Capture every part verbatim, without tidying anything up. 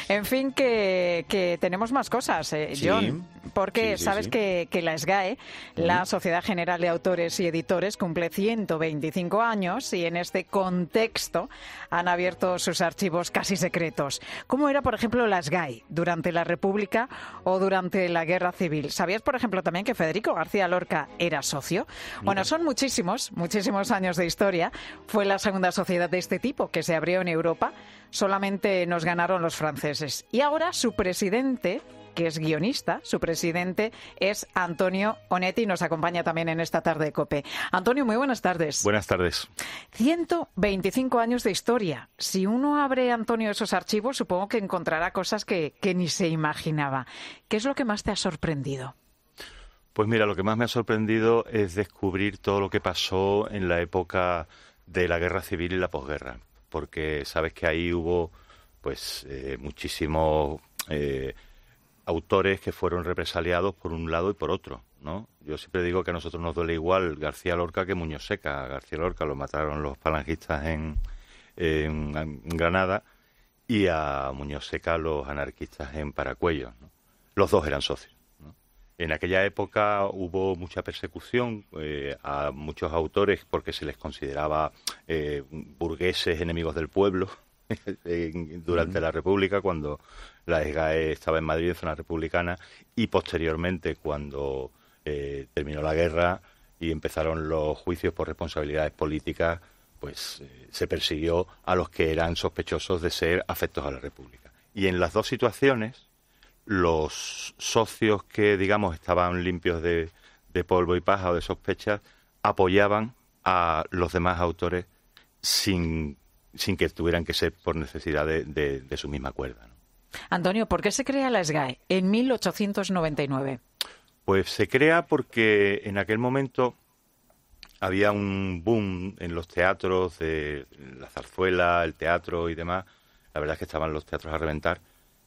En fin, que, que tenemos más cosas, eh, Sí. John, porque Sí, sí, sabes sí. Que, que la S G A E, la Sociedad General de Autores y Editores, cumple ciento veinticinco años y en este contexto han abierto sus archivos casi secretos. ¿Cómo era, por ejemplo, la S G A E durante la República o durante la Guerra Civil? ¿Sabías, por ejemplo, también que Federico García Lorca era socio? Bueno, son muchísimos, muchísimos años de historia. Fue la segunda sociedad de este tipo que se abrió en Europa. Solamente nos ganaron los franceses. Y ahora su presidente, que es guionista, su presidente es Antonio Onetti y nos acompaña también en esta tarde de COPE. Antonio, muy buenas tardes. Buenas tardes. ciento veinticinco años de historia. Si uno abre, Antonio, esos archivos, supongo que encontrará cosas que, que ni se imaginaba. ¿Qué es lo que más te ha sorprendido? Pues mira, lo que más me ha sorprendido es descubrir todo lo que pasó en la época de la Guerra Civil y la posguerra, porque sabes que ahí hubo pues eh, muchísimos eh, autores que fueron represaliados por un lado y por otro, ¿no? Yo siempre digo que a nosotros nos duele igual García Lorca que Muñoz Seca. A García Lorca lo mataron los falangistas en, en, en Granada y a Muñoz Seca los anarquistas en Paracuellos, ¿no? Los dos eran socios. En aquella época hubo mucha persecución eh, a muchos autores porque se les consideraba eh, burgueses enemigos del pueblo durante uh-huh. la República, cuando la S G A E estaba en Madrid, en zona republicana, y posteriormente cuando eh, terminó la guerra y empezaron los juicios por responsabilidades políticas, pues eh, se persiguió a los que eran sospechosos de ser afectos a la República. Y en las dos situaciones, los socios que, digamos, estaban limpios de, de polvo y paja o de sospechas, apoyaban a los demás autores sin, sin que tuvieran que ser por necesidad de, de, de su misma cuerda, ¿no? Antonio, ¿por qué se crea la S G A E en mil ochocientos noventa y nueve? Pues se crea porque en aquel momento había un boom en los teatros de la zarzuela, el teatro y demás. La verdad es que estaban los teatros a reventar.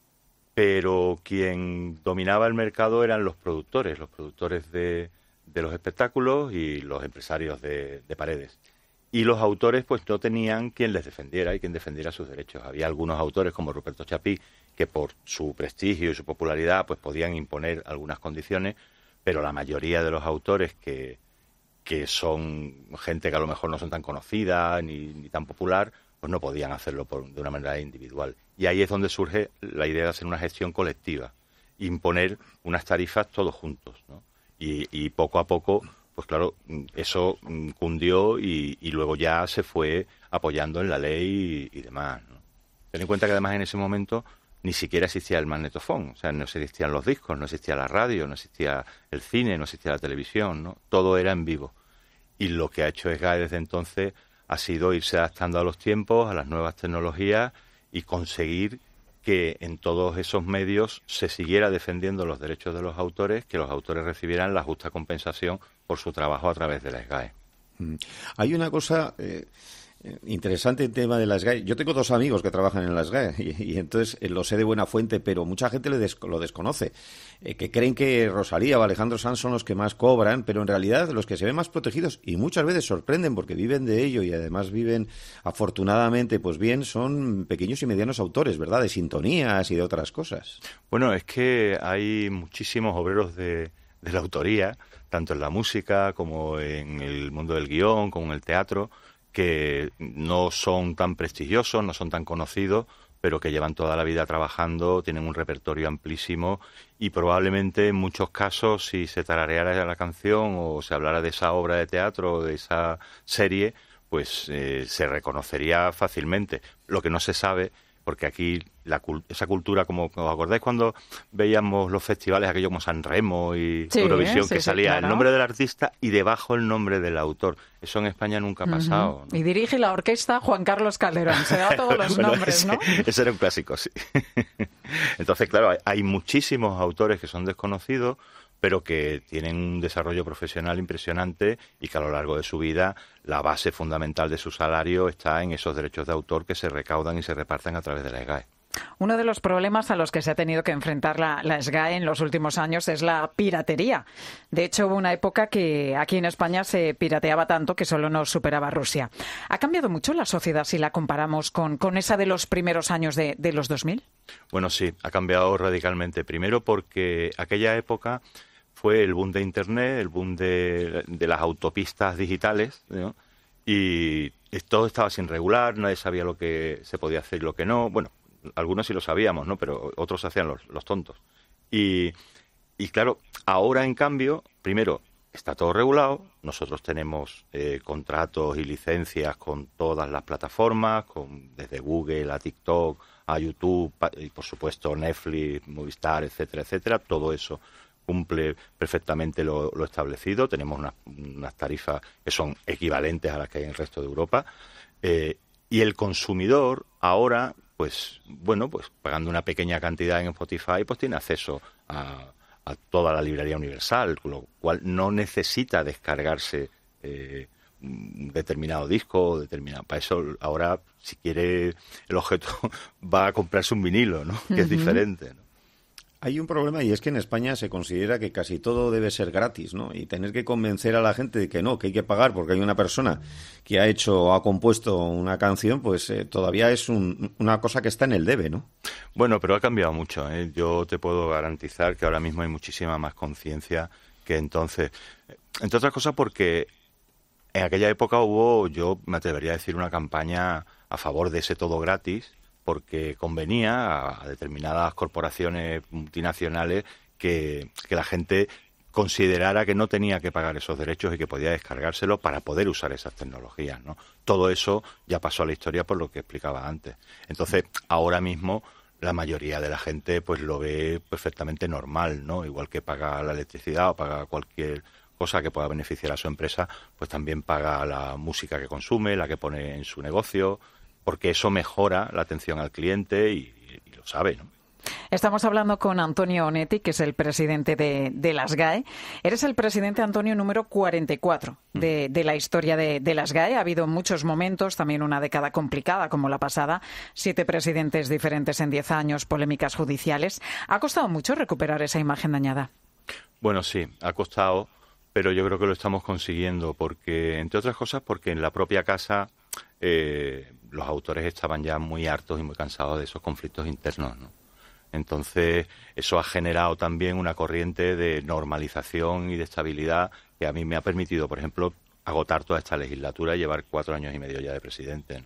Pero quien dominaba el mercado eran los productores, los productores de, de los espectáculos y los empresarios de, de paredes. Y los autores pues no tenían quien les defendiera y quien defendiera sus derechos. Había algunos autores como Ruperto Chapí que por su prestigio y su popularidad pues podían imponer algunas condiciones, pero la mayoría de los autores que, que son gente que a lo mejor no son tan conocida ni, ni tan popular, pues no podían hacerlo por, de una manera individual. Y ahí es donde surge la idea de hacer una gestión colectiva, imponer unas tarifas todos juntos, ¿no? Y, y poco a poco, pues claro, eso cundió y, y luego ya se fue apoyando en la ley y, y demás, ¿no? Ten en cuenta que además en ese momento ni siquiera existía el magnetofón, o sea, no existían los discos, no existía la radio, no existía el cine, no existía la televisión, ¿no? Todo era en vivo. Y lo que ha hecho S G A E desde entonces ha sido irse adaptando a los tiempos, a las nuevas tecnologías y conseguir que en todos esos medios se siguiera defendiendo los derechos de los autores, que los autores recibieran la justa compensación por su trabajo a través de la S G A E. Mm. Hay una cosa eh, interesante en tema de la S G A E. Yo tengo dos amigos que trabajan en la S G A E y, y entonces eh, lo sé de buena fuente, pero mucha gente le des, lo desconoce, eh, que creen que Rosalía o Alejandro Sanz son los que más cobran, pero en realidad los que se ven más protegidos y muchas veces sorprenden porque viven de ello y además viven afortunadamente pues bien, son pequeños y medianos autores, ¿verdad? De sintonías y de otras cosas. Bueno, es que hay muchísimos obreros de, de la autoría, tanto en la música como en el mundo del guión, como en el teatro, que no son tan prestigiosos, no son tan conocidos, pero que llevan toda la vida trabajando, tienen un repertorio amplísimo y probablemente en muchos casos, si se tarareara la canción o se hablara de esa obra de teatro o de esa serie, pues eh, se reconocería fácilmente. Lo que no se sabe, porque aquí la, esa cultura, como os acordáis cuando veíamos los festivales, aquello como San Remo y sí, Eurovisión, sí, que sí, salía claro. el nombre del artista y debajo el nombre del autor. Eso en España nunca ha pasado, uh-huh. ¿no? Y dirige la orquesta Juan Carlos Calderón, se da todos los bueno, nombres, ese, ¿no? Ese era un clásico, sí. Entonces, claro, hay, hay muchísimos autores que son desconocidos, pero que tienen un desarrollo profesional impresionante y que a lo largo de su vida la base fundamental de su salario está en esos derechos de autor que se recaudan y se reparten a través de la S G A E. Uno de los problemas a los que se ha tenido que enfrentar la, la S G A E en los últimos años es la piratería. De hecho, hubo una época que aquí en España se pirateaba tanto que solo nos superaba Rusia. ¿Ha cambiado mucho la sociedad si la comparamos con, con esa de los primeros años de, de los dos mil? Bueno, sí, ha cambiado radicalmente. Primero porque aquella época fue el boom de Internet, el boom de, de las autopistas digitales, ¿no? Y todo estaba sin regular, nadie sabía lo que se podía hacer y lo que no. Bueno, algunos sí lo sabíamos, ¿no? Pero otros hacían los, los tontos. Y, y claro, ahora en cambio, primero, está todo regulado. Nosotros tenemos eh, contratos y licencias con todas las plataformas, con desde Google a TikTok, a YouTube, y por supuesto Netflix, Movistar, etcétera, etcétera. Todo eso cumple perfectamente lo, lo establecido. Tenemos unas, unas tarifas que son equivalentes a las que hay en el resto de Europa. Eh, y el consumidor ahora, pues bueno, pues pagando una pequeña cantidad en Spotify, pues tiene acceso a, a toda la librería universal, con lo cual no necesita descargarse eh, un determinado disco, determinado. Para eso ahora, si quiere el objeto, va a comprarse un vinilo, ¿no? Que uh-huh. es diferente, ¿no? Hay un problema y es que en España se considera que casi todo debe ser gratis, ¿no? Y tener que convencer a la gente de que no, que hay que pagar porque hay una persona que ha hecho o ha compuesto una canción, pues eh, todavía es un, una cosa que está en el debe, ¿no? Bueno, pero ha cambiado mucho, ¿eh? Yo te puedo garantizar que ahora mismo hay muchísima más conciencia que entonces. Entre otras cosas porque en aquella época hubo, yo me atrevería a decir, una campaña a favor de ese todo gratis, porque convenía a determinadas corporaciones multinacionales que, que la gente considerara que no tenía que pagar esos derechos y que podía descargárselo para poder usar esas tecnologías, ¿no? Todo eso ya pasó a la historia por lo que explicaba antes. Entonces, ahora mismo la mayoría de la gente pues lo ve perfectamente normal, ¿no? Igual que paga la electricidad o paga cualquier cosa que pueda beneficiar a su empresa, pues también paga la música que consume, la que pone en su negocio, porque eso mejora la atención al cliente y, y lo sabe, ¿no? Estamos hablando con Antonio Onetti, que es el presidente de, de las GAE. Eres el presidente, Antonio, número cuarenta y cuatro de, de la historia de, de las GAE. Ha habido muchos momentos, también una década complicada como la pasada, siete presidentes diferentes en diez años, polémicas judiciales. ¿Ha costado mucho recuperar esa imagen dañada? Bueno, sí, ha costado, pero yo creo que lo estamos consiguiendo, porque, entre otras cosas, porque en la propia casa eh, los autores estaban ya muy hartos y muy cansados de esos conflictos internos, ¿no? Entonces, eso ha generado también una corriente de normalización y de estabilidad que a mí me ha permitido, por ejemplo, agotar toda esta legislatura y llevar cuatro años y medio ya de presidente, ¿no?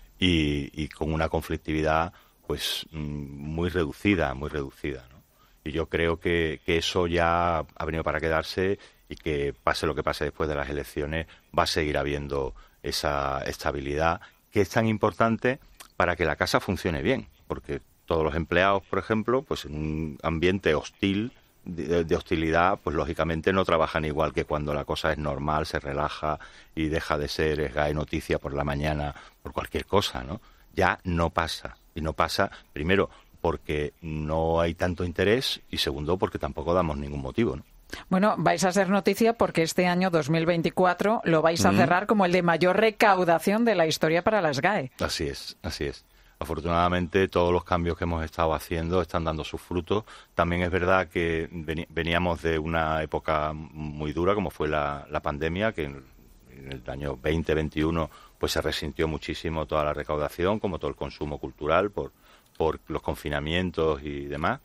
Y, y con una conflictividad pues muy reducida, muy reducida, ¿no? Y yo creo que, que eso ya ha venido para quedarse y que pase lo que pase después de las elecciones, va a seguir habiendo esa estabilidad que es tan importante para que la casa funcione bien, porque todos los empleados, por ejemplo, pues en un ambiente hostil, de, de hostilidad, pues lógicamente no trabajan igual que cuando la cosa es normal, se relaja y deja de ser es GAE noticia por la mañana, por cualquier cosa, ¿no? Ya no pasa. Y no pasa, primero, porque no hay tanto interés y segundo, porque tampoco damos ningún motivo, ¿no? Bueno, vais a ser noticia porque este año dos mil veinticuatro lo vais a mm. cerrar como el de mayor recaudación de la historia para las GAE. Así es, así es. Afortunadamente, todos los cambios que hemos estado haciendo están dando sus frutos. También es verdad que veníamos de una época muy dura, como fue la, la pandemia, que en, en el año veinte veintiuno pues se resintió muchísimo toda la recaudación, como todo el consumo cultural, por, por los confinamientos y demás.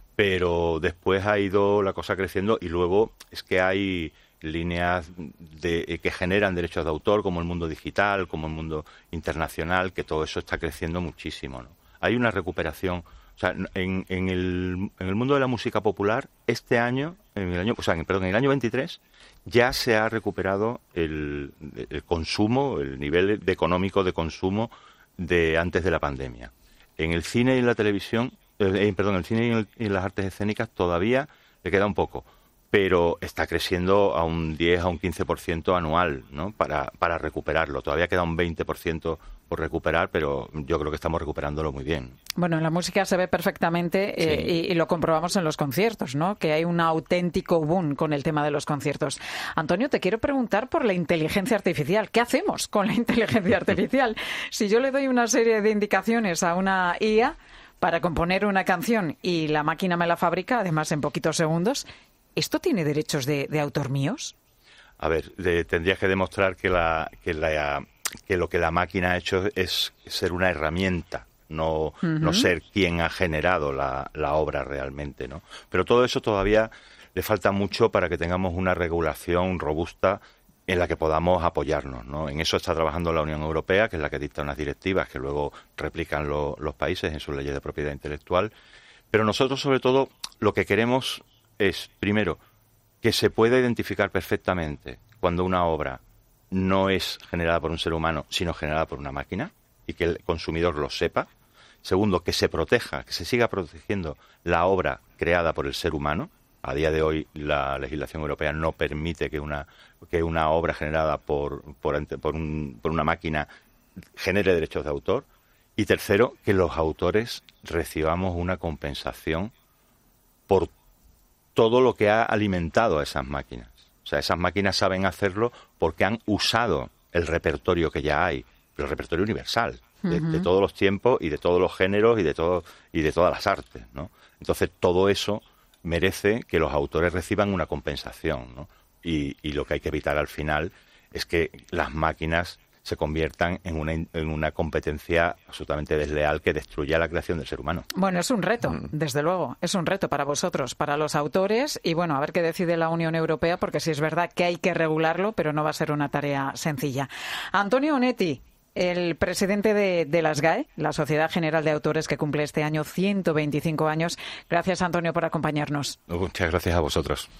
Pero después ha ido la cosa creciendo y luego es que hay líneas de, que generan derechos de autor, como el mundo digital, como el mundo internacional, que todo eso está creciendo muchísimo, ¿no? Hay una recuperación, o sea, en, en, el, en el mundo de la música popular, este año, en el año, o sea, en, perdón, en el año veintitrés, ya se ha recuperado el, el consumo, el nivel de económico de consumo de antes de la pandemia. En el cine y en la televisión, eh, perdón, en el cine y en, el, y en las artes escénicas todavía le queda un poco, pero está creciendo a un diez, a un quince por ciento anual, ¿no? Para, para recuperarlo. Todavía queda un veinte por ciento por recuperar, pero yo creo que estamos recuperándolo muy bien. Bueno, en la música se ve perfectamente sí. eh, y, y lo comprobamos en los conciertos, ¿no? Que hay un auténtico boom con el tema de los conciertos. Antonio, te quiero preguntar por la inteligencia artificial. ¿Qué hacemos con la inteligencia artificial? Si yo le doy una serie de indicaciones a una I A para componer una canción y la máquina me la fabrica, además en poquitos segundos, ¿esto tiene derechos de, de autor míos? A ver, de, tendrías que demostrar que, la, que, la, que lo que la máquina ha hecho es ser una herramienta no, Uh-huh. no ser quien ha generado la, la obra realmente, ¿no? Pero todo eso todavía le falta mucho para que tengamos una regulación robusta en la que podamos apoyarnos, ¿no? En eso está trabajando la Unión Europea, que es la que dicta unas directivas que luego replican lo, los países en sus leyes de propiedad intelectual. Pero nosotros, sobre todo, lo que queremos es, primero, que se pueda identificar perfectamente cuando una obra no es generada por un ser humano, sino generada por una máquina, y que el consumidor lo sepa. Segundo, que se proteja, que se siga protegiendo la obra creada por el ser humano. A día de hoy la legislación europea no permite que una que una obra generada por por, por, un, por una máquina genere derechos de autor. Y tercero, que los autores recibamos una compensación por todo lo que ha alimentado a esas máquinas. O sea, esas máquinas saben hacerlo porque han usado el repertorio que ya hay, el repertorio universal, de, uh-huh. de todos los tiempos y de todos los géneros y de todo y de todas las artes, ¿no? Entonces todo eso merece que los autores reciban una compensación, ¿no? Y, y lo que hay que evitar al final es que las máquinas se conviertan en una, en una competencia absolutamente desleal que destruya la creación del ser humano. Bueno, es un reto, desde luego, es un reto para vosotros, para los autores, y bueno, a ver qué decide la Unión Europea, porque sí es verdad que hay que regularlo, pero no va a ser una tarea sencilla. Antonio Onetti, el presidente de, de la S G A E, la Sociedad General de Autores, que cumple este año ciento veinticinco años. Gracias, Antonio, por acompañarnos. Muchas gracias a vosotros.